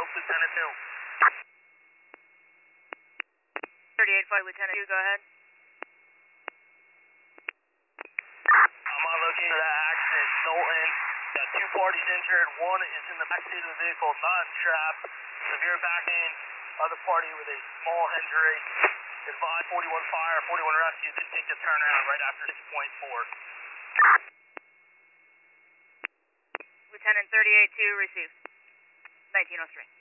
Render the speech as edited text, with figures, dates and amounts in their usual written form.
Hope Lieutenant 2. 38 Flight Lieutenant 2, go ahead. I'm on location of that accident. Knowlton, got 2 parties injured. One is in the backseat of the vehicle, not strapped. Severe backing. Other party with a small injury. Advise 41 fire, 41 rescue. Did take the turnaround right after 6.4. Lieutenant 38-2 received. 1903.